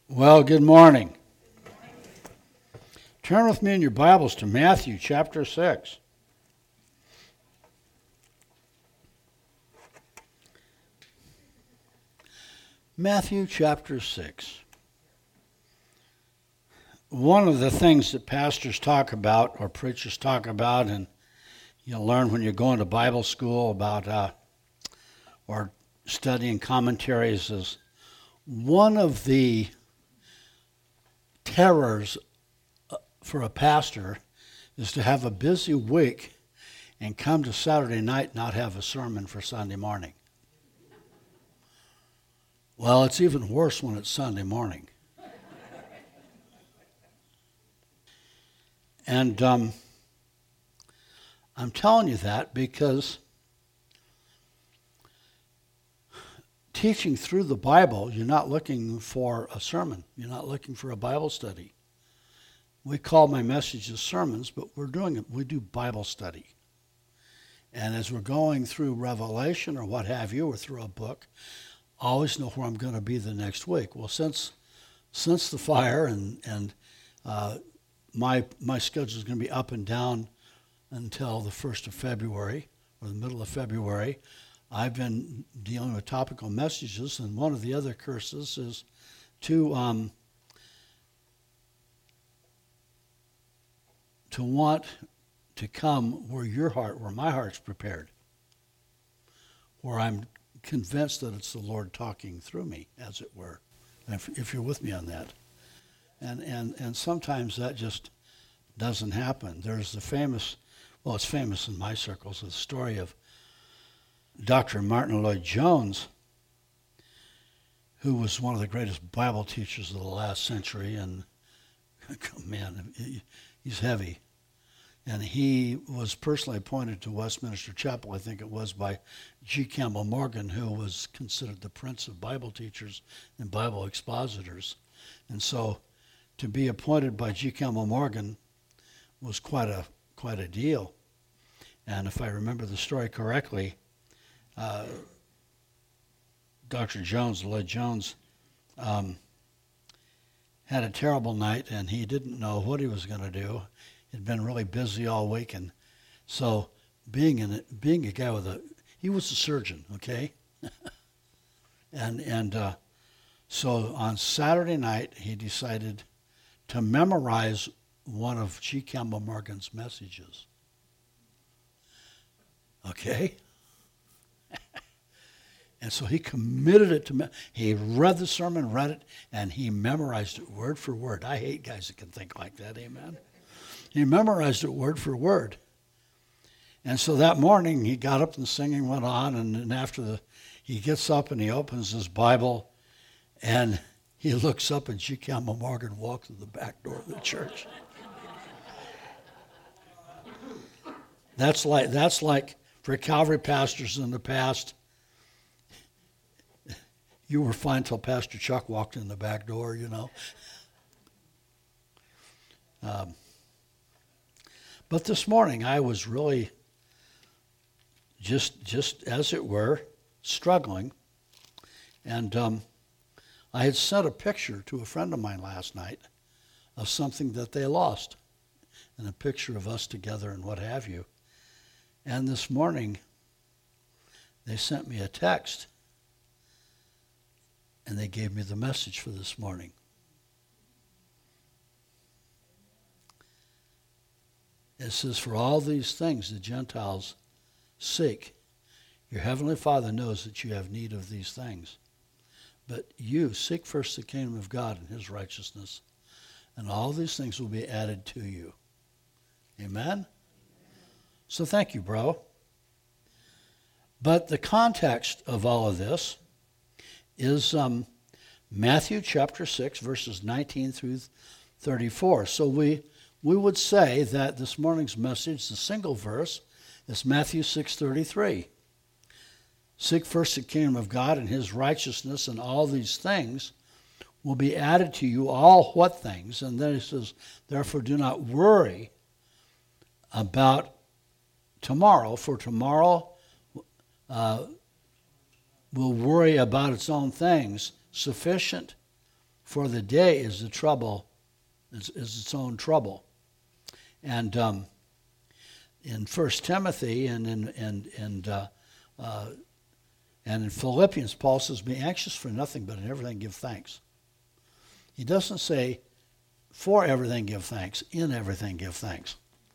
Well, good morning. Turn with me in your Bibles to Matthew chapter 6. Matthew chapter 6. One of the things that pastors talk about or preachers talk about, and you'll learn when you're going to Bible school about or studying commentaries, is one of the terrors for a pastor is to have a busy week and come to Saturday night and not have a sermon for Sunday morning. Well, it's even worse when it's Sunday morning. And I'm telling you that because teaching through the Bible, you're not looking for a sermon. You're not looking for a Bible study. We call my messages sermons, but we do Bible study. And as we're going through Revelation or what have you, or through a book, I always know where I'm going to be the next week. Well, since the fire and my schedule is going to be up and down until the 1st of February or the middle of February, I've been dealing with topical messages, and one of the other curses is to want to come where my heart's prepared, where I'm convinced that it's the Lord talking through me, as it were, if you're with me on that. And sometimes that just doesn't happen. There's the famous, well, it's famous in my circles, the story of Dr. Martin Lloyd-Jones, who was one of the greatest Bible teachers of the last century, and man, he's heavy. And he was personally appointed to Westminster Chapel, I think it was, by G. Campbell Morgan, who was considered the prince of Bible teachers and Bible expositors. And so to be appointed by G. Campbell Morgan was quite a deal. And if I remember the story correctly, Dr. Lloyd-Jones, had a terrible night, and he didn't know what he was going to do. He'd been really busy all week, and so being a guy he was a surgeon, okay? and so on Saturday night, he decided to memorize one of G. Campbell Morgan's messages. Okay? And so he committed it to he read the sermon, read it, and he memorized it word for word. I hate guys that can think like that, amen? He memorized it word for word. And so that morning he got up and the singing went on, and then after he gets up and he opens his Bible and he looks up and G. Campbell Morgan walks through the back door of the church. That's like for Calvary pastors in the past, you were fine till Pastor Chuck walked in the back door, you know. But this morning I was really just as it were, struggling. And I had sent a picture to a friend of mine last night of something that they lost, and a picture of us together and what have you. And this morning they sent me a text, and they gave me the message for this morning. It says, for all these things the Gentiles seek. Your heavenly Father knows that you have need of these things. But you seek first the kingdom of God and his righteousness, and all these things will be added to you. Amen? So thank you, bro. But the context of all of this is Matthew chapter 6, verses 19 through 34. So we would say that this morning's message, the single verse, is Matthew 6:33. Seek first the kingdom of God and his righteousness, and all these things will be added to you. All what things? And then it says, therefore do not worry about tomorrow, for tomorrow will worry about its own things. Sufficient for the day is the trouble, is its own trouble. And in 1 Timothy and in Philippians, Paul says, be anxious for nothing, but in everything give thanks. He doesn't say, for everything give thanks, in everything give thanks.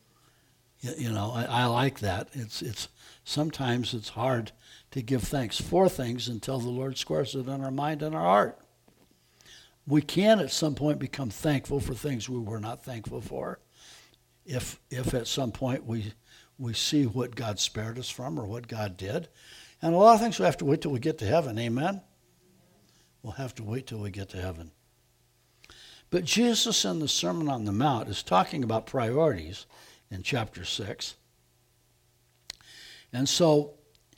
I like that. It's sometimes it's hard to give thanks for things until the Lord squares it in our mind and our heart. We can at some point become thankful for things we were not thankful for. If at some point we see what God spared us from or what God did. And a lot of things we have to wait till we get to heaven. Amen? We'll have to wait till we get to heaven. But Jesus in the Sermon on the Mount is talking about priorities in chapter 6. And so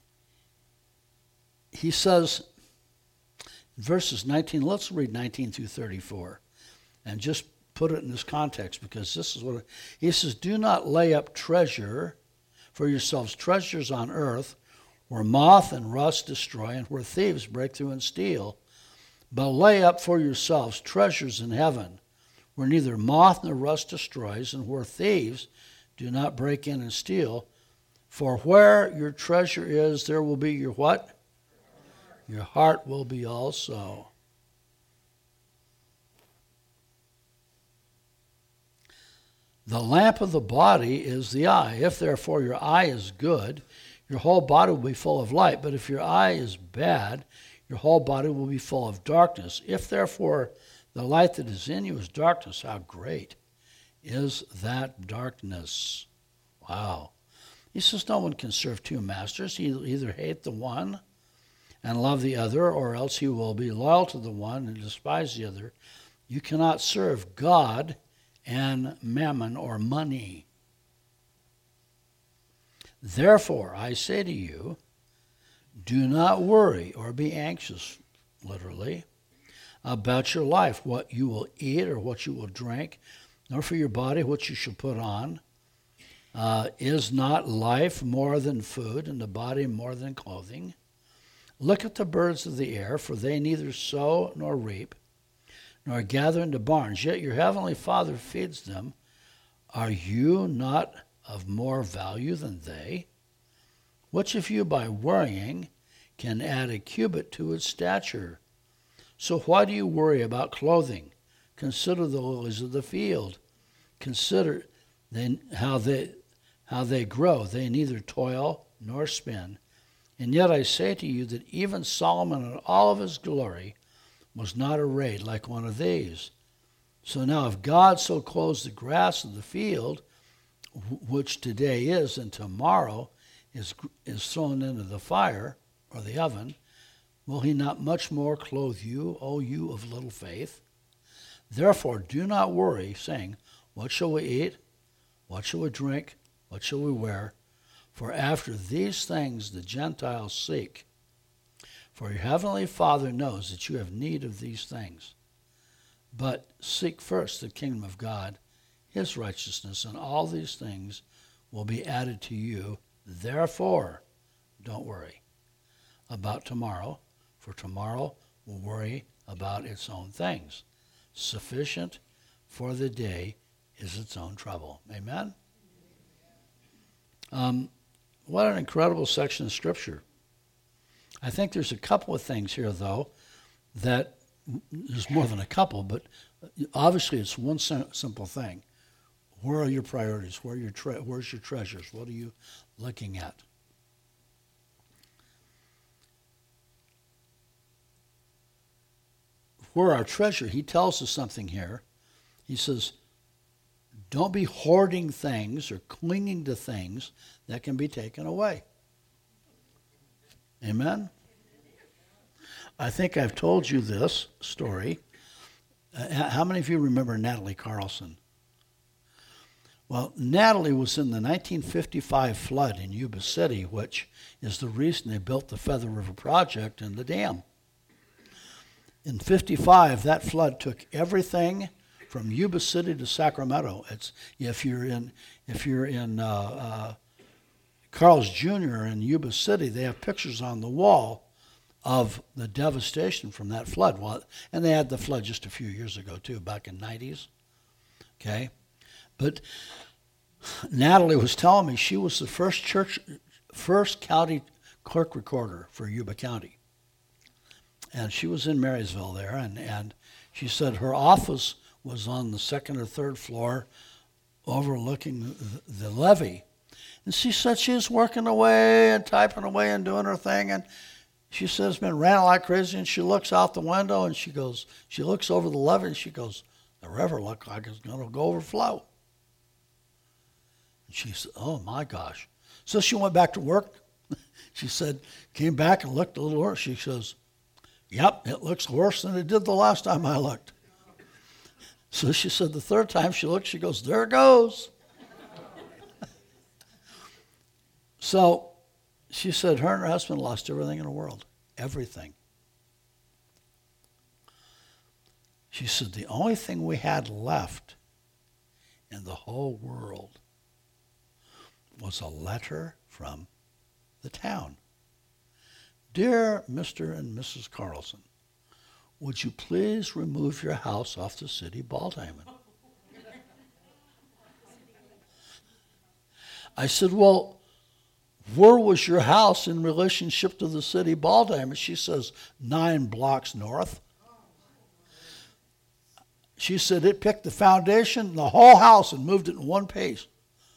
he says, verses 19, let's read 19 through 34 and just put it in this context, because this is what he says, do not lay up treasure for yourselves, treasures on earth where moth and rust destroy and where thieves break through and steal, but lay up for yourselves treasures in heaven where neither moth nor rust destroys and where thieves do not break in and steal. For where your treasure is, there will be your what? Your heart will be also. The lamp of the body is the eye. If therefore your eye is good, your whole body will be full of light. But if your eye is bad, your whole body will be full of darkness. If therefore the light that is in you is darkness, how great is that darkness? Wow. He says no one can serve two masters. He will either hate the one and love the other, or else he will be loyal to the one and despise the other. You cannot serve God and mammon or money. Therefore, I say to you, do not worry or be anxious, literally, about your life, what you will eat or what you will drink, nor for your body what you shall put on. Is not life more than food, and the body more than clothing? Look at the birds of the air, for they neither sow nor reap, nor gather into barns, yet your heavenly Father feeds them. Are you not of more value than they? Which of you by worrying can add a cubit to its stature? So why do you worry about clothing? Consider the lilies of the field. Consider how they grow. They neither toil nor spin. And yet I say to you that even Solomon in all of his glory was not arrayed like one of these. So now if God so clothes the grass of the field, which today is and tomorrow is thrown into the fire or the oven, will he not much more clothe you, O you of little faith? Therefore do not worry, saying, what shall we eat? What shall we drink? What shall we wear? For after these things the Gentiles seek. For your heavenly Father knows that you have need of these things. But seek first the kingdom of God, his righteousness, and all these things will be added to you. Therefore, don't worry about tomorrow, for tomorrow will worry about its own things. Sufficient for the day is its own trouble. Amen? What an incredible section of Scripture. I think there's a couple of things here, though, that there's more than a couple, but obviously it's one simple thing. Where are your priorities? Where's your treasures? What are you looking at? Where our treasure, he tells us something here. He says, don't be hoarding things or clinging to things that can be taken away. Amen? I think I've told you this story. How many of you remember Natalie Carlson? Well, Natalie was in the 1955 flood in Yuba City, which is the reason they built the Feather River Project and the dam. In 55, that flood took everything from Yuba City to Sacramento. If you're in Carl's Jr. in Yuba City, they have pictures on the wall of the devastation from that flood. Well, and they had the flood just a few years ago too, back in the 90s. Okay, but Natalie was telling me she was the first county clerk recorder for Yuba County, and she was in Marysville there, and she said her office was on the second or third floor, overlooking the levee. And she said she was working away and typing away and doing her thing, and she said it's been raining like crazy, and she looks out the window and she looks over the levee and she goes, the river looks like it's going to go overflow. And she said, oh my gosh. So she went back to work. She said, came back and looked a little worse. She says, yep, it looks worse than it did the last time I looked. So she said the third time she looked, she goes, there it goes. So she said her and her husband lost everything in the world. Everything. She said the only thing we had left in the whole world was a letter from the town. Dear Mr. and Mrs. Carlson, would you please remove your house off the city ball diamond? I said, well, where was your house in relationship to the city ball diamond? She says, 9 blocks north. She said it picked the foundation, the whole house, and moved it in one pace.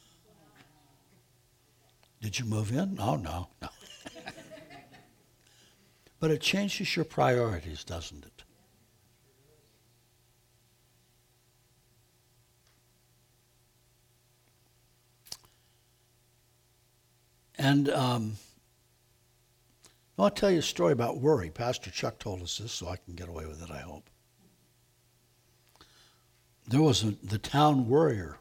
Did you move in? Oh, no. But it changes your priorities, doesn't it? And I'll tell you a story about worry. Pastor Chuck told us this, so I can get away with it, I hope. There was the town worrier.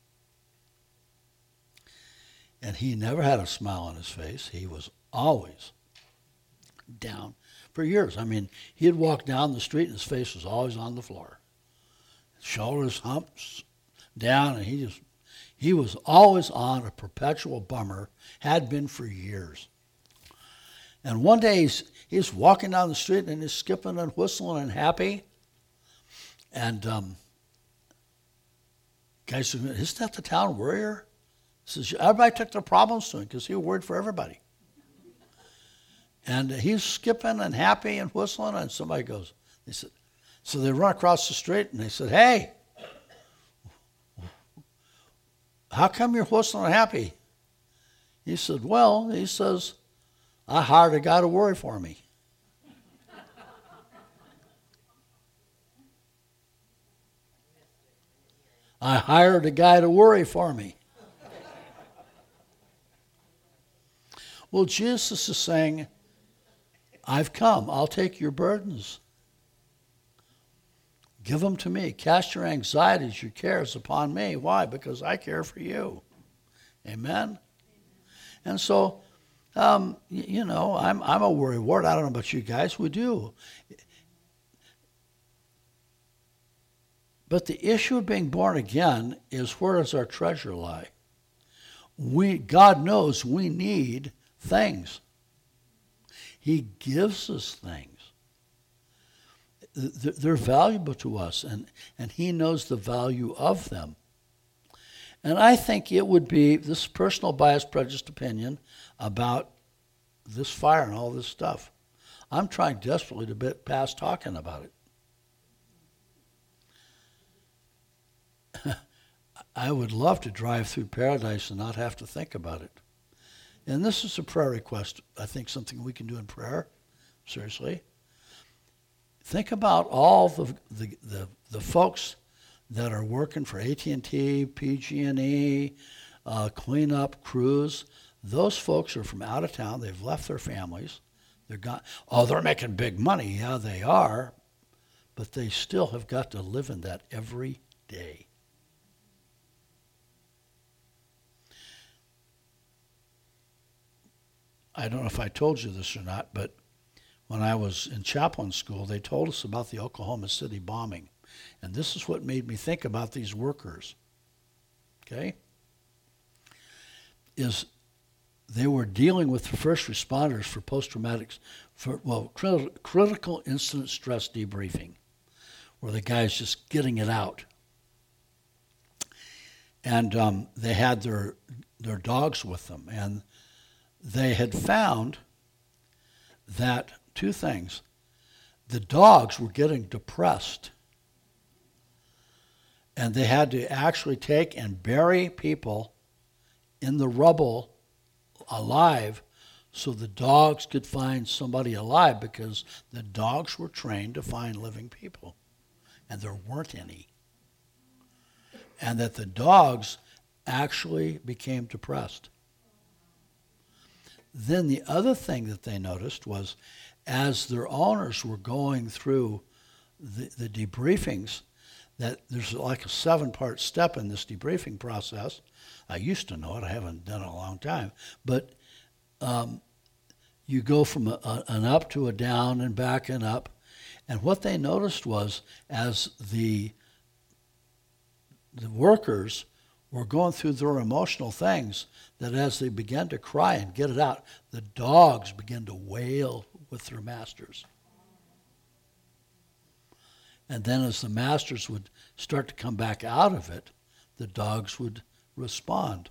And he never had a smile on his face. He was always down for years. I mean, he'd walk down the street and his face was always on the floor. Shoulders humps down, and he was always on a perpetual bummer, had been for years. And one day he's walking down the street and he's skipping and whistling and happy. And guy said, isn't that the town worrier? He says, everybody took their problems to him because he was worried for everybody. And he's skipping and happy and whistling, and somebody goes, they said, so they run across the street and they said, hey, how come you're whistling and happy? He said, well, he says, I hired a guy to worry for me. I hired a guy to worry for me. Well, Jesus is saying, I've come. I'll take your burdens. Give them to me. Cast your anxieties, your cares upon me. Why? Because I care for you. Amen? And so, I'm a worry wart. I don't know about you guys. We do. But the issue of being born again is, where does our treasure lie? God knows we need things. He gives us things. They're valuable to us, and he knows the value of them. And I think it would be this personal bias, prejudiced opinion about this fire and all this stuff. I'm trying desperately to get past talking about it. I would love to drive through paradise and not have to think about it. And this is a prayer request. I think something we can do in prayer. Seriously. Think about all the folks that are working for AT&T, PG&E, cleanup crews. Those folks are from out of town. They've left their families. They're gone. Oh, they're making big money. Yeah, they are. But they still have got to live in that every day. I don't know if I told you this or not, but when I was in chaplain school, they told us about the Oklahoma City bombing. And this is what made me think about these workers. Okay? Is they were dealing with the first responders for critical incident stress debriefing, where the guy's just getting it out. And they had their dogs with them, and they had found that two things. The dogs were getting depressed, and they had to actually take and bury people in the rubble alive so the dogs could find somebody alive, because the dogs were trained to find living people, and there weren't any. And that the dogs actually became depressed. Then the other thing that they noticed was, as their owners were going through the debriefings, that there's like a 7-part step in this debriefing process. I used to know it. I haven't done it in a long time. But you go from an up to a down and back and up. And what they noticed was, as the workers were going through their emotional things, that as they began to cry and get it out, the dogs began to wail with their masters. And then as the masters would start to come back out of it, the dogs would respond.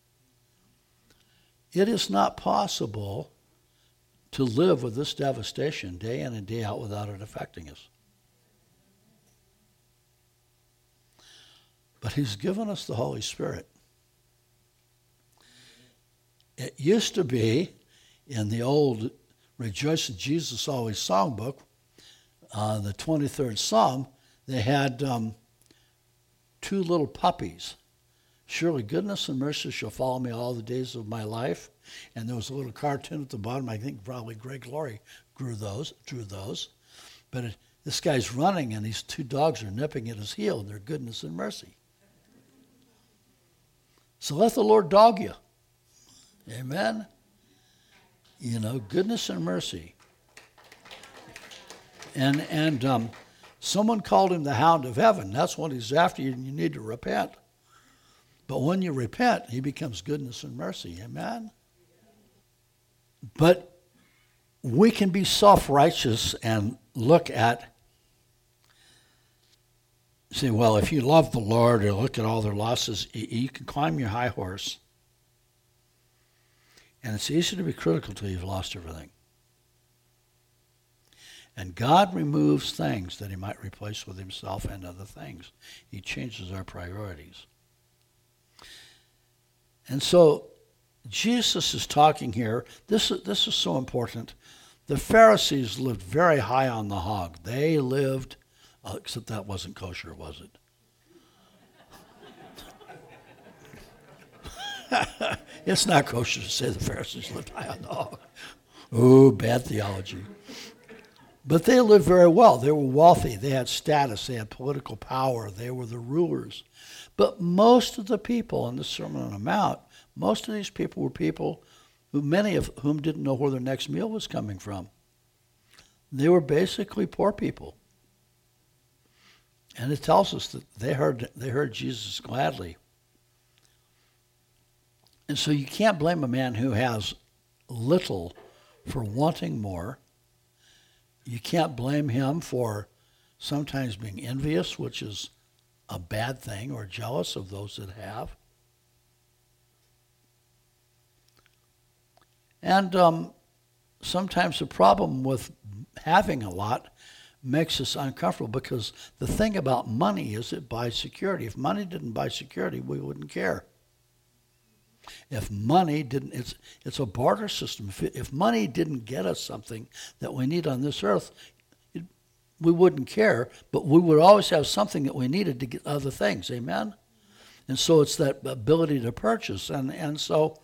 It is not possible to live with this devastation day in and day out without it affecting us. But he's given us the Holy Spirit. It used to be in the old Rejoice in Jesus Always songbook, the 23rd Psalm, they had 2 little puppies. Surely goodness and mercy shall follow me all the days of my life. And there was a little cartoon at the bottom. I think probably Greg Laurie drew those. But this guy's running, and these 2 dogs are nipping at his heel, and they're goodness and mercy. So let the Lord dog you. Amen? You know, goodness and mercy. And someone called him the Hound of Heaven. That's what he's after you, and you need to repent. But when you repent, he becomes goodness and mercy. Amen? But we can be self-righteous and look at, say, well, if you love the Lord or look at all their losses, you can climb your high horse. And it's easy to be critical till you've lost everything. And God removes things that he might replace with himself and other things. He changes our priorities. And so Jesus is talking here. This is so important. The Pharisees lived very high on the hog. They lived, except that wasn't kosher, was it? It's not kosher to say the Pharisees lived high on the hog. Oh, bad theology. But they lived very well. They were wealthy. They had status. They had political power. They were the rulers. But most of the people in the Sermon on the Mount, most of these people were people who, many of whom didn't know where their next meal was coming from. They were basically poor people. And it tells us that they heard Jesus gladly. And so you can't blame a man who has little for wanting more. You can't blame him for sometimes being envious, which is a bad thing, or jealous of those that have. And sometimes the problem with having a lot makes us uncomfortable, because the thing about money is it buys security. If money didn't buy security, we wouldn't care. If money didn't, it's a barter system. If money didn't get us something that we need on this earth, we wouldn't care, but we would always have something that we needed to get other things. Amen? And so it's that ability to purchase. And so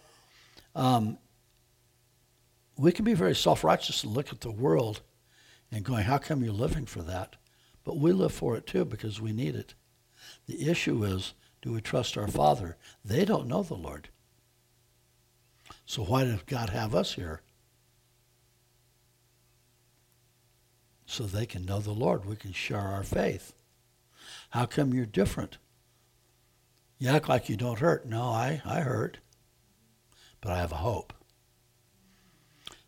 we can be very self-righteous and look at the world and going, how come you're living for that? But we live for it too, because we need it. The issue is, do we trust our Father? They don't know the Lord. So why did God have us here? So they can know the Lord. We can share our faith. How come you're different? You act like you don't hurt. No, I hurt. But I have a hope.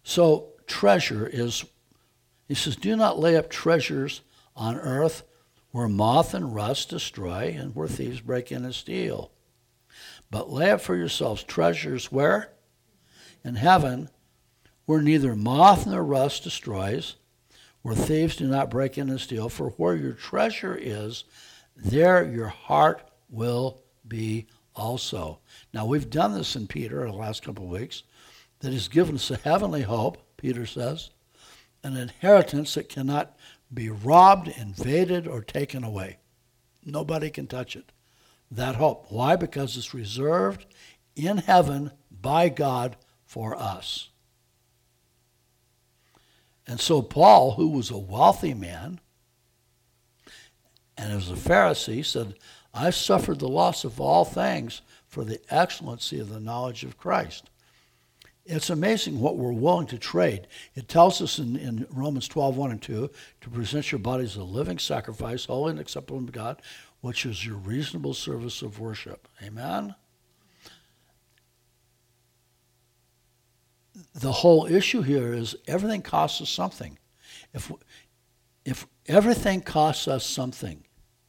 So treasure is, he says, do not lay up treasures on earth where moth and rust destroy and where thieves break in and steal. But lay up for yourselves treasures where? In heaven, where neither moth nor rust destroys, where thieves do not break in and steal. For where your treasure is, there your heart will be also. Now, we've done this in Peter the last couple of weeks, that he's given us a heavenly hope, Peter says, an inheritance that cannot be robbed, invaded, or taken away. Nobody can touch it. That hope. Why? Because it's reserved in heaven by God for us. And so Paul, who was a wealthy man and was a Pharisee, said, I suffered the loss of all things for the excellency of the knowledge of Christ. It's amazing what we're willing to trade. It tells us in Romans 12:1 and 2, to present your bodies as a living sacrifice, holy and acceptable to God, which is your reasonable service of worship. Amen? The whole issue here is everything costs us something. If everything costs us something,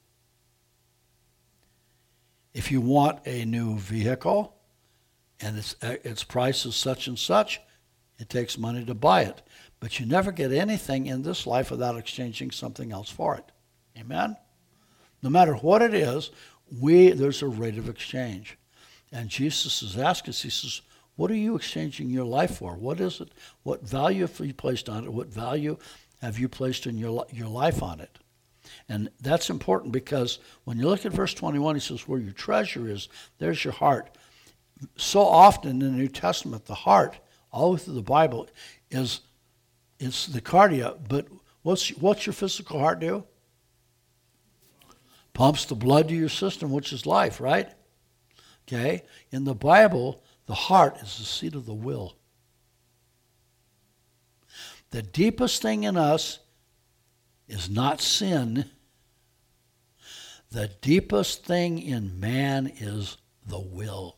if you want a new vehicle and its price is such and such, it takes money to buy it. But you never get anything in this life without exchanging something else for it. Amen? No matter what it is, there's a rate of exchange. And Jesus has asked us, he says, what are you exchanging your life for? What is it? What value have you placed on it? What value have you placed in your life on it? And that's important because when you look at verse 21, he says, where your treasure is, there's your heart. So often in the New Testament, the heart, all through the Bible, it's the cardia. But what's your physical heart do? Pumps the blood to your system, which is life, right? Okay? In the Bible, the heart is the seat of the will. The deepest thing in us is not sin. The deepest thing in man is the will.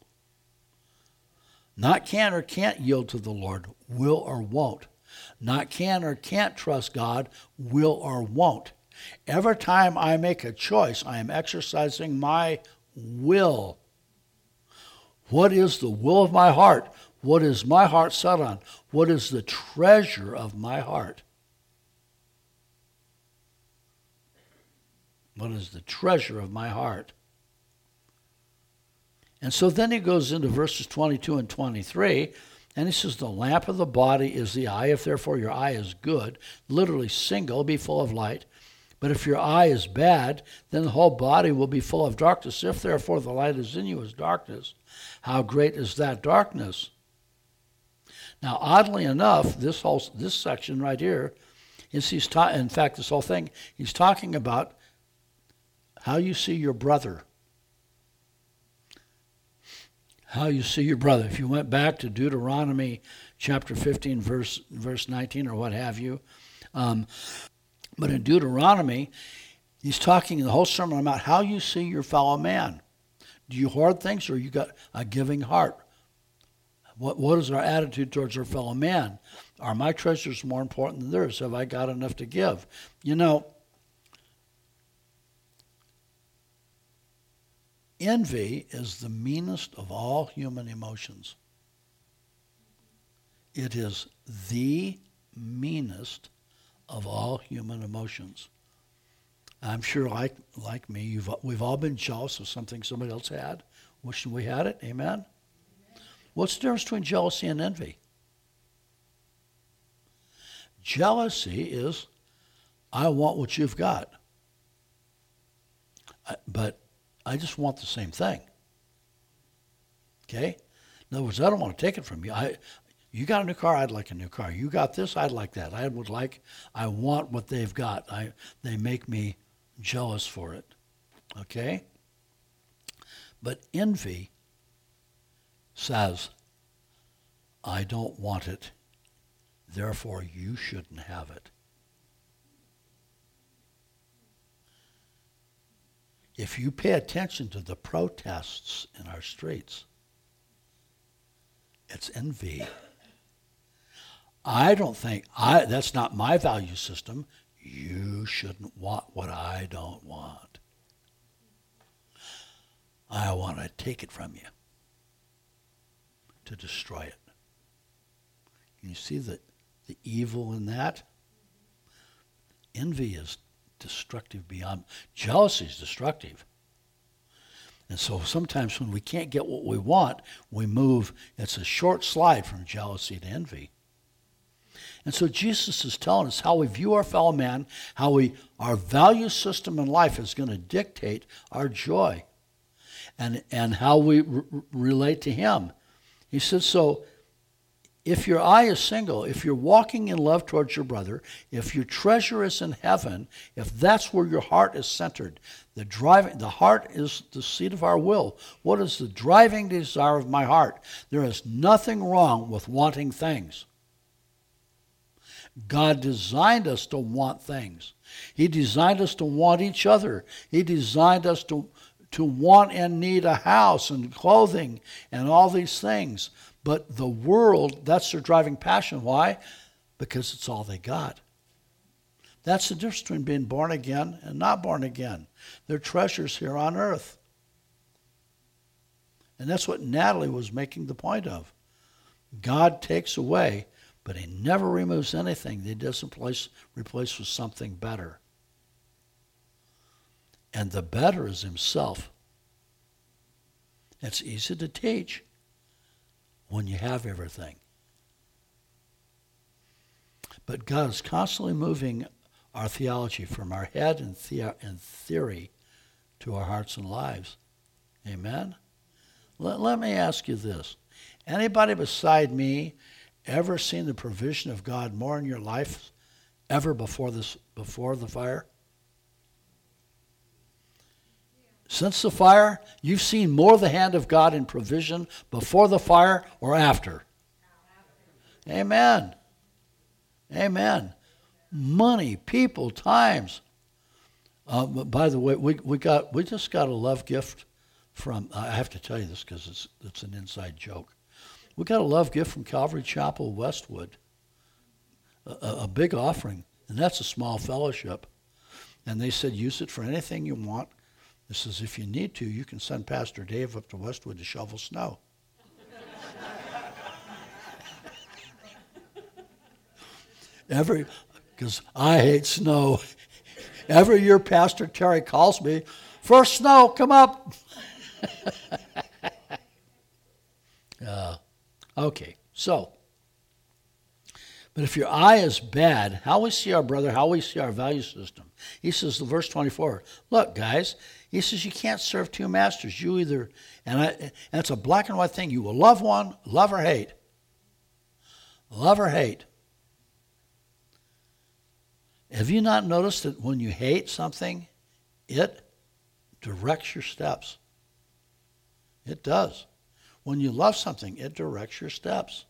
Not can or can't yield to the Lord, will or won't. Not can or can't trust God, will or won't. Every time I make a choice, I am exercising my will. What is the will of my heart? What is my heart set on? What is the treasure of my heart? What is the treasure of my heart? And so then he goes into verses 22 and 23, and he says, the lamp of the body is the eye. If therefore your eye is good, literally single, be full of light. But if your eye is bad, then the whole body will be full of darkness. If therefore the light is in you as darkness, how great is that darkness? Now, oddly enough, this section right here is in fact, this whole thing, he's talking about how you see your brother. How you see your brother. If you went back to Deuteronomy chapter 15, verse 19, or what have you, but in Deuteronomy, he's talking in the whole sermon about how you see your fellow man. Do you hoard things, or you got a giving heart? What is our attitude towards our fellow man? Are my treasures more important than theirs? Have I got enough to give? You know, envy is the meanest of all human emotions. It is the meanest of all human emotions. I'm sure, like me, we've all been jealous of something somebody else had, wishing we had it. Amen? What's the difference between jealousy and envy? Jealousy is, I want what you've got, but I just want the same thing. Okay? In other words, I don't want to take it from you. You got a new car, I'd like a new car. You got this, I'd like that. I want what they've got. They make me jealous for it. Okay? But envy says, I don't want it, therefore you shouldn't have it. If you pay attention to the protests in our streets, it's envy. I don't think, that's not my value system. You shouldn't want what I don't want. I want to take it from you, to destroy it. You see the evil in that? Envy is destructive beyond. Jealousy is destructive. And so sometimes when we can't get what we want, we move. It's a short slide from jealousy to envy. And so Jesus is telling us how we view our fellow man, our value system in life is going to dictate our joy and how we relate to him. He says, so if your eye is single, if you're walking in love towards your brother, if your treasure is in heaven, if that's where your heart is centered, the heart is the seat of our will. What is the driving desire of my heart? There is nothing wrong with wanting things. God designed us to want things. He designed us to want each other. He designed us to want and need a house and clothing and all these things. But the world, that's their driving passion. Why? Because it's all they got. That's the difference between being born again and not born again. They're treasures here on earth. And that's what Natalie was making the point of. God takes away, but he never removes anything that he doesn't replace with something better. And the better is himself. It's easy to teach when you have everything. But God is constantly moving our theology from our head and theory to our hearts and lives. Amen? Let me ask you this. Anybody beside me ever seen the provision of God more in your life ever before the fire? Since the fire, you've seen more of the hand of God in provision before the fire or after? Amen. Amen. Money, people, times. By the way, we just got a love gift from, I have to tell you this because it's an inside joke. We got a love gift from Calvary Chapel, Westwood, a big offering, and that's a small fellowship. And they said, use it for anything you want. This says, if you need to, you can send Pastor Dave up to Westwood to shovel snow. Because I hate snow. Every year Pastor Terry calls me, first snow, come up. Okay, so, but if your eye is bad, how we see our brother, how we see our value system. He says, verse 24, look, guys, he says you can't serve two masters. You either, and it's a black and white thing. You will love one, love or hate. Love or hate. Have you not noticed that when you hate something, it directs your steps? It does. When you love something, it directs your steps.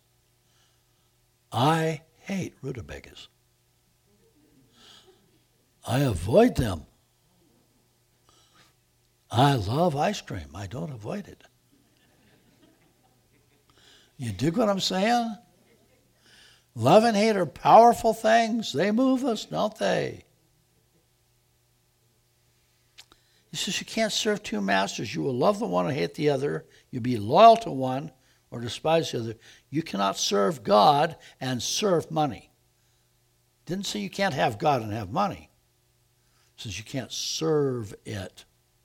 I hate rutabagas. I avoid them. I love ice cream. I don't avoid it. You dig what I'm saying? Love and hate are powerful things. They move us, don't they? He says you can't serve two masters. You will love the one and hate the other. You'll be loyal to one or despise the other. You cannot serve God and serve money. Didn't say you can't have God and have money. It says you can't serve it.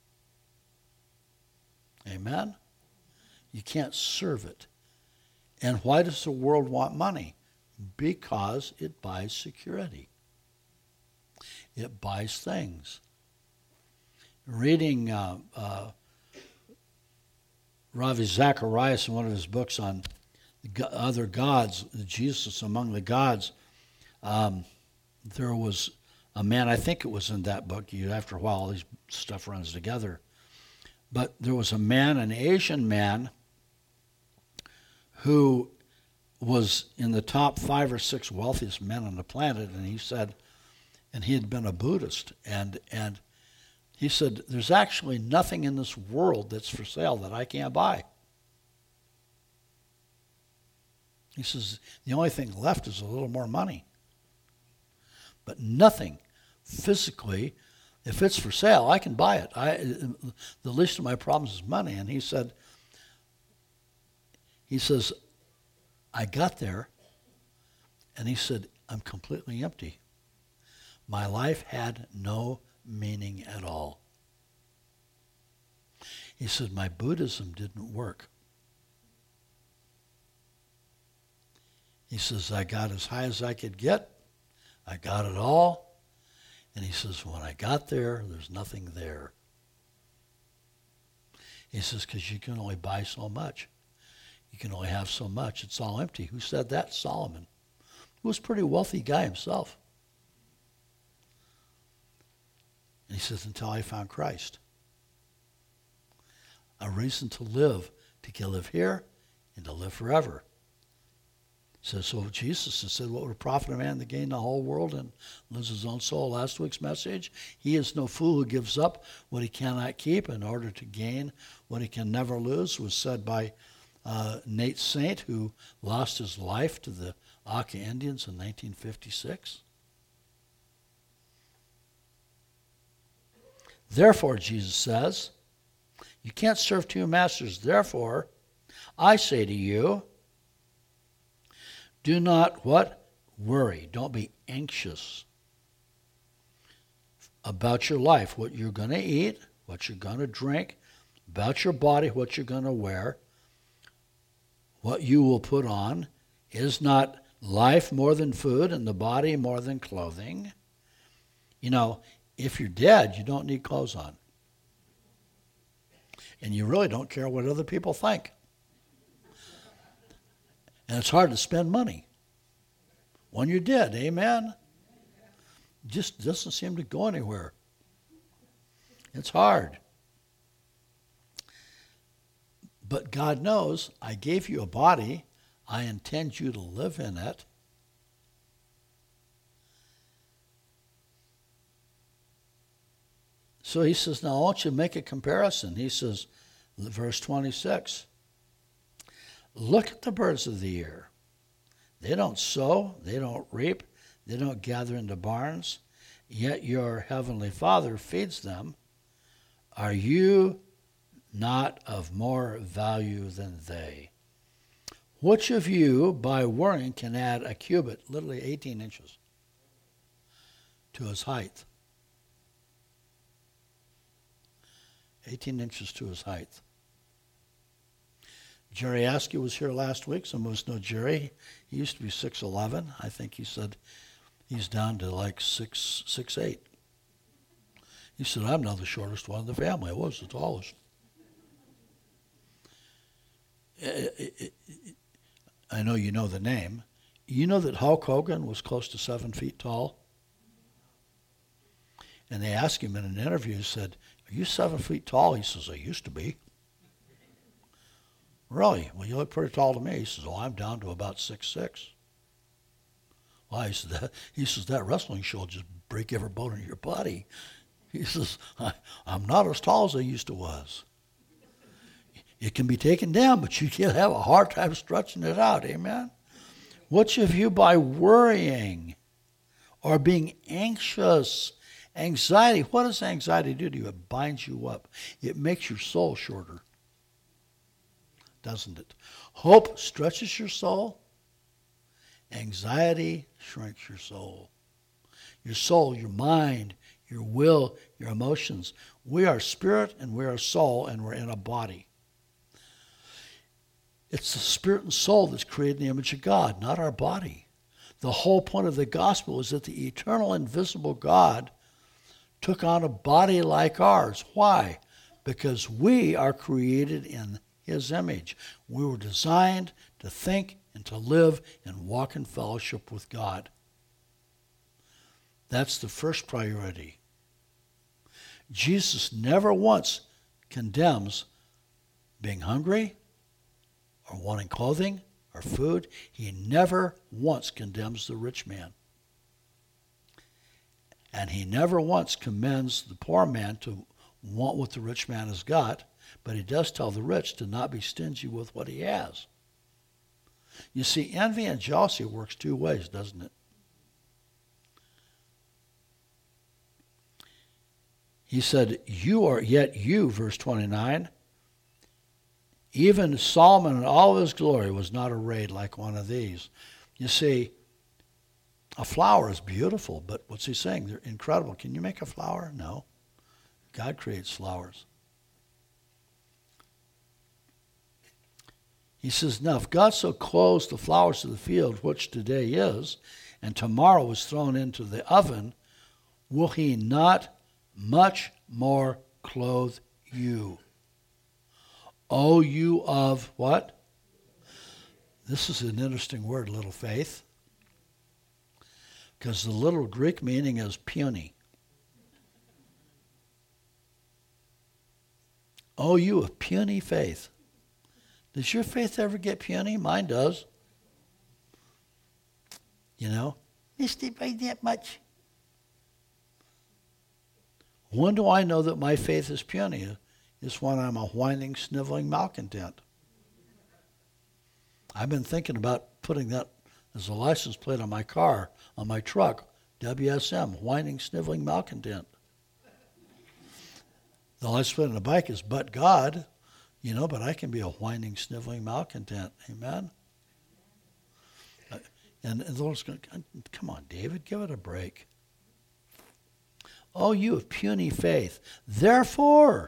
Amen? You can't serve it. And why does the world want money? Because it buys security. It buys things. Reading Ravi Zacharias in one of his books on other gods, Jesus among the gods, there was a man, I think it was in that book, after a while all these stuff runs together, but there was a man, an Asian man, who was in the top 5 or 6 wealthiest men on the planet, and he said, and he had been a Buddhist, and he said, there's actually nothing in this world that's for sale that I can't buy. He says, the only thing left is a little more money. But nothing physically, if it's for sale, I can buy it. The least of my problems is money. And he says, I got there, and he said, I'm completely empty. My life had no meaning at all. He said, my Buddhism didn't work. He says, I got as high as I could get. I got it all. And he says, when I got there, there's nothing there. He says, because you can only buy so much. You can only have so much. It's all empty. Who said that? Solomon, who was a pretty wealthy guy himself. And he says, until I found Christ. A reason to live here and to live forever. Says, so Jesus has said, what would profit a man to gain the whole world and lose his own soul? Last week's message, he is no fool who gives up what he cannot keep in order to gain what he can never lose, was said by Nate Saint, who lost his life to the Auca Indians in 1956. Therefore, Jesus says, you can't serve two masters. Therefore, I say to you, do not what? Worry. Don't be anxious about your life, what you're going to eat, what you're going to drink, about your body, what you're going to wear, what you will put on. Is not life more than food and the body more than clothing? You know, if you're dead, you don't need clothes on. And you really don't care what other people think. And it's hard to spend money when you're dead, amen? It just doesn't seem to go anywhere. It's hard. But God knows, I gave you a body. I intend you to live in it. So he says, now I want you to make a comparison. He says, verse 26, look at the birds of the air. They don't sow, they don't reap, they don't gather into barns, yet your heavenly Father feeds them. Are you not of more value than they? Which of you, by worrying, can add a cubit, literally 18 inches, to his height? 18 inches to his height. Jerry Askew was here last week. Some of us know Jerry. He used to be 6'11". I think he said he's down to like 6'8". He said, I'm now the shortest one in the family. I was the tallest. I know you know the name. You know that Hulk Hogan was close to 7 feet tall? And they asked him in an interview, said, are you 7 feet tall? He says, I used to be. Really? Well, you look pretty tall to me. He says, I'm down to about 6'6". Why? He says, that wrestling show will just break every bone in your body. He says, I'm not as tall as I used to was. It can be taken down, but you can't have a hard time stretching it out. Amen? Which of you, by worrying or being anxious, anxiety, what does anxiety do to you? It binds you up. It makes your soul shorter, doesn't it? Hope stretches your soul. Anxiety shrinks your soul. Your soul, your mind, your will, your emotions. We are spirit and we are soul and we're in a body. It's the spirit and soul that's created in the image of God, not our body. The whole point of the gospel is that the eternal, invisible God took on a body like ours. Why? Because we are created in his image. We were designed to think and to live and walk in fellowship with God. That's the first priority. Jesus never once condemns being hungry or wanting clothing or food. He never once condemns the rich man. And he never once commends the poor man to want what the rich man has got, but he does tell the rich to not be stingy with what he has. You see, envy and jealousy works two ways, doesn't it? He said, yet you, verse 29, even Solomon in all of his glory was not arrayed like one of these. You see, a flower is beautiful, but what's he saying? They're incredible. Can you make a flower? No. God creates flowers. He says, now if God so clothes the flowers of the field, which today is, and tomorrow is thrown into the oven, will he not much more clothe you? O you of what? This is an interesting word, little faith, because the little Greek meaning is puny. O you of puny faith. Does your faith ever get puny? Mine does. You know, missed it by that much. When do I know that my faith is puny? It's when I'm a whining, sniveling malcontent. I've been thinking about putting that as a license plate on my car, on my truck, WSM, whining, sniveling malcontent. The license plate on the bike is but God, you know, but I can be a whining, sniveling malcontent. Amen? And the Lord's going, come on, David, give it a break. Oh, you of puny faith. Therefore,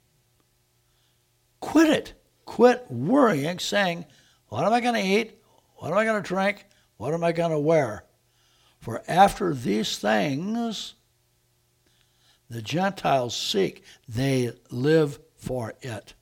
quit it. Quit worrying, saying, what am I going to eat? What am I going to drink? What am I going to wear? For after these things the Gentiles seek, they live for it.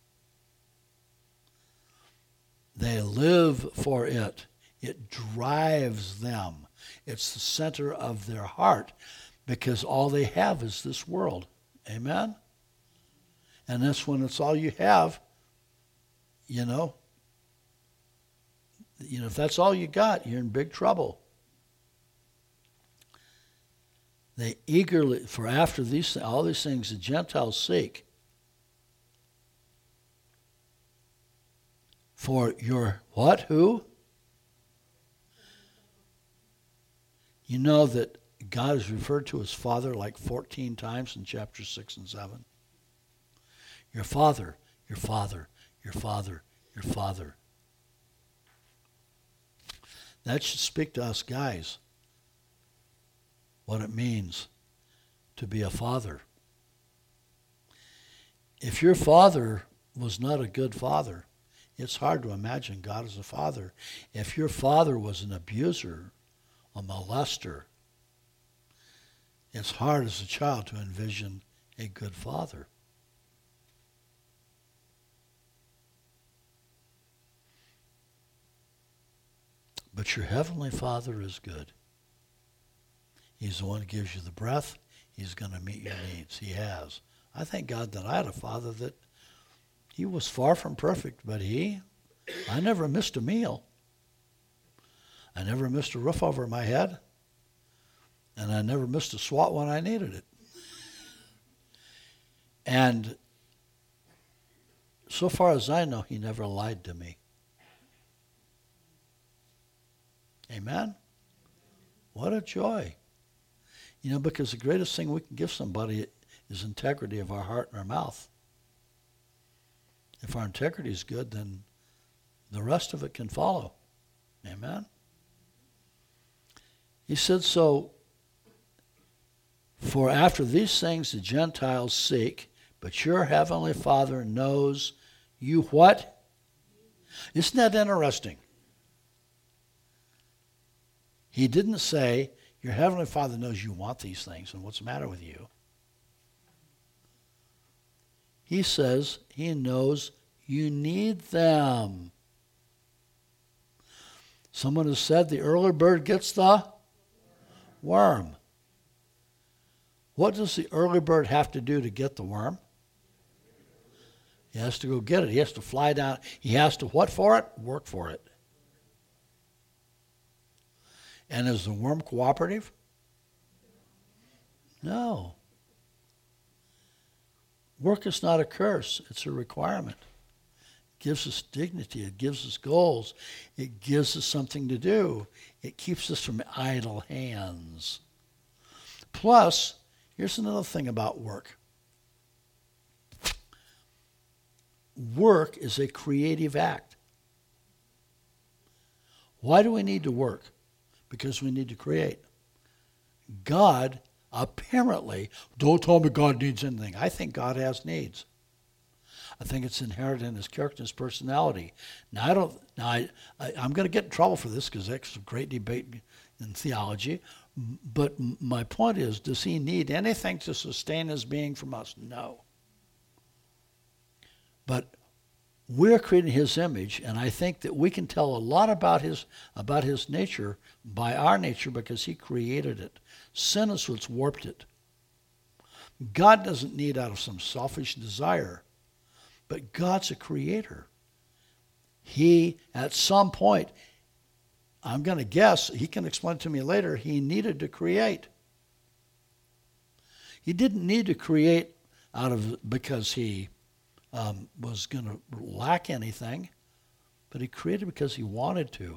They live for it. It drives them. It's the center of their heart because all they have is this world. Amen? And that's when it's all you have, you know, if that's all you got, you're in big trouble. They eagerly, for after all these things the Gentiles seek, for your what? Who? You know that God is referred to as Father like 14 times in chapters 6 and 7. Your Father, your Father, your Father, your Father. That should speak to us guys, what it means to be a father. If your father was not a good father, it's hard to imagine God as a father. If your father was an abuser, a molester, it's hard as a child to envision a good father. But your heavenly Father is good. He's the one who gives you the breath. He's going to meet your needs. He has. I thank God that I had a father that he was far from perfect, but I never missed a meal. I never missed a roof over my head. And I never missed a SWAT when I needed it. And so far as I know, he never lied to me. Amen? What a joy. You know, because the greatest thing we can give somebody is integrity of our heart and our mouth. If our integrity is good, then the rest of it can follow. Amen? He said, so, for after these things the Gentiles seek, but your heavenly Father knows you what? Isn't that interesting? He didn't say, your heavenly Father knows you want these things, and what's the matter with you? He says he knows you need them. Someone has said the early bird gets the worm. What does the early bird have to do to get the worm? He has to go get it. He has to fly down. He has to what for it? Work for it. And is the worm cooperative? No. Work is not a curse. It's a requirement. gives us dignity. It gives us goals. It gives us something to do. It keeps us from idle hands. Plus, here's another thing about work. Work is a creative act. Why do we need to work? Because we need to create. God apparently, don't tell me God needs anything. I think God has needs. I think it's inherent in his character and his personality. Now, I'm going to get in trouble for this because that's a great debate in theology. But my point is, does he need anything to sustain his being from us? No. But we're creating his image, and I think that we can tell a lot about his nature by our nature because he created it. Sin is what's warped it. God doesn't need out of some selfish desire, but God's a creator. He, at some point, I'm going to guess, he can explain to me later, he needed to create. He didn't need to create because he was going to lack anything, but he created because he wanted to.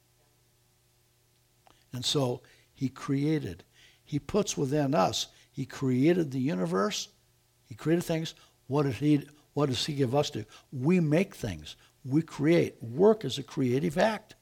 And so he created. He puts within us. He created the universe. He created things. What does he give us to? We make things. We create. Work is a creative act.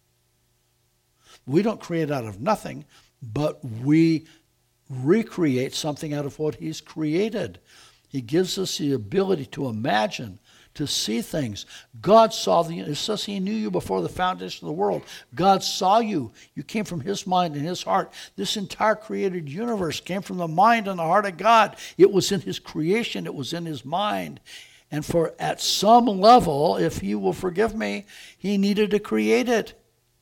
We don't create out of nothing, but we recreate something out of what he's created. He gives us the ability to imagine, to see things. God saw it says he knew you before the foundation of the world. God saw you. You came from his mind and his heart. This entire created universe came from the mind and the heart of God. It was in his creation. It was in his mind. And at some level, if you will forgive me, he needed to create it.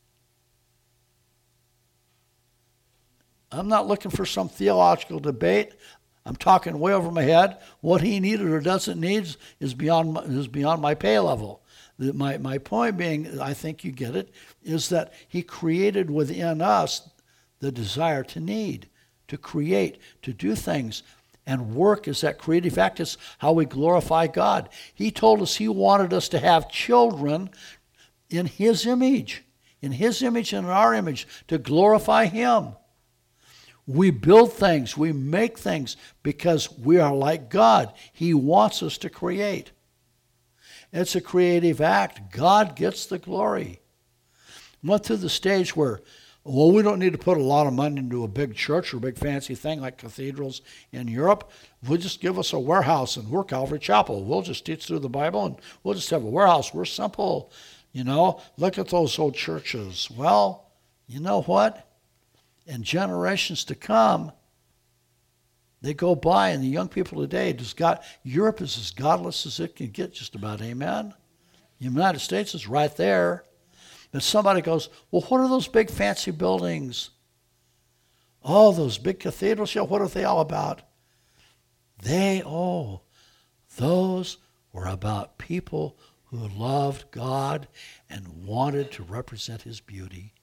I'm not looking for some theological debate. I'm talking way over my head. What he needed or doesn't need is beyond my pay level. My point being, I think you get it, is that he created within us the desire to need, to create, to do things. And work is that creative act. It's how we glorify God. He told us he wanted us to have children in his image and in our image, to glorify him. We build things, we make things because we are like God. He wants us to create. It's a creative act. God gets the glory. Went through the stage where, we don't need to put a lot of money into a big church or a big fancy thing like cathedrals in Europe. We'll just give us a warehouse and we're Calvary Chapel. We'll just teach through the Bible and we'll just have a warehouse. We're simple. Look at those old churches. Well, you know what? In generations to come, they go by, and the young people today, Europe is as godless as it can get, just about, amen? The United States is right there. But somebody goes, well, what are those big fancy buildings? Oh, those big cathedrals, what are they all about? Those were about people who loved God and wanted to represent his beauty.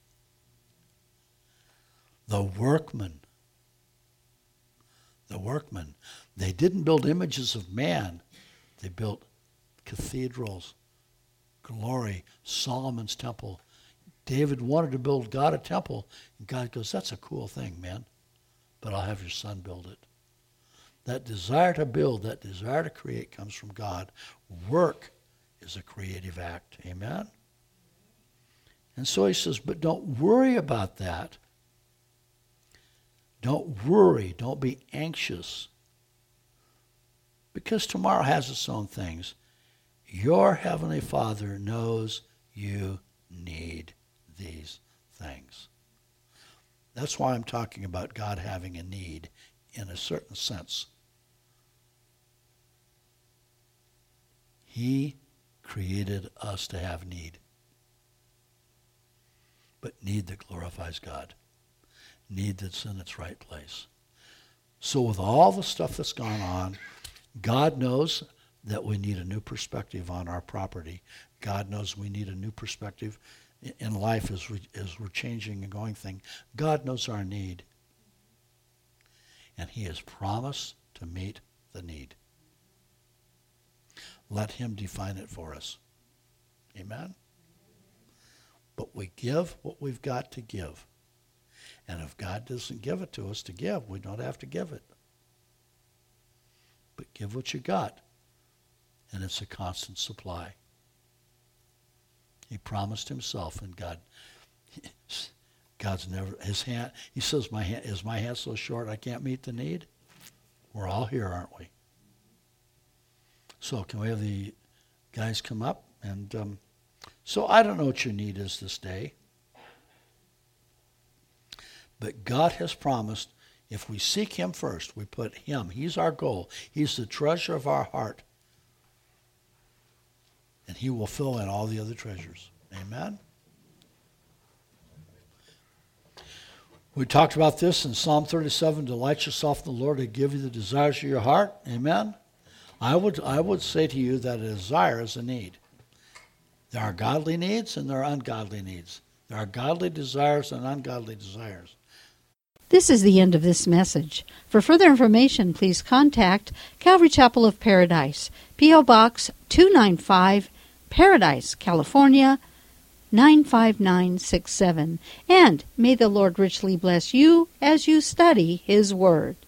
The workmen, they didn't build images of man. They built cathedrals, glory, Solomon's temple. David wanted to build God a temple, and God goes, that's a cool thing, man, but I'll have your son build it. That desire to build, that desire to create comes from God. Work is a creative act, amen? And so he says, but don't worry about that. Don't worry. Don't be anxious. Because tomorrow has its own things. Your Heavenly Father knows you need these things. That's why I'm talking about God having a need in a certain sense. He created us to have need. But need that glorifies God. Need that's in its right place. So with all the stuff that's gone on, God knows that we need a new perspective on our property. God knows we need a new perspective in life as we're changing and going thing. God knows our need. And he has promised to meet the need. Let him define it for us. Amen? But we give what we've got to give. And if God doesn't give it to us to give, we don't have to give it. But give what you got. And it's a constant supply. He promised himself, and God's never, his hand, he says, is my hand so short I can't meet the need? We're all here, aren't we? So can we have the guys come up? And so I don't know what your need is this day. But God has promised if we seek him first, we put him. He's our goal. He's the treasure of our heart. And he will fill in all the other treasures. Amen? We talked about this in Psalm 37. Delight yourself in the Lord to give you the desires of your heart. Amen? I would say to you that a desire is a need. There are godly needs and there are ungodly needs. There are godly desires and ungodly desires. This is the end of this message. For further information, please contact Calvary Chapel of Paradise, P.O. Box 295, Paradise, California, 95967. And may the Lord richly bless you as you study His Word.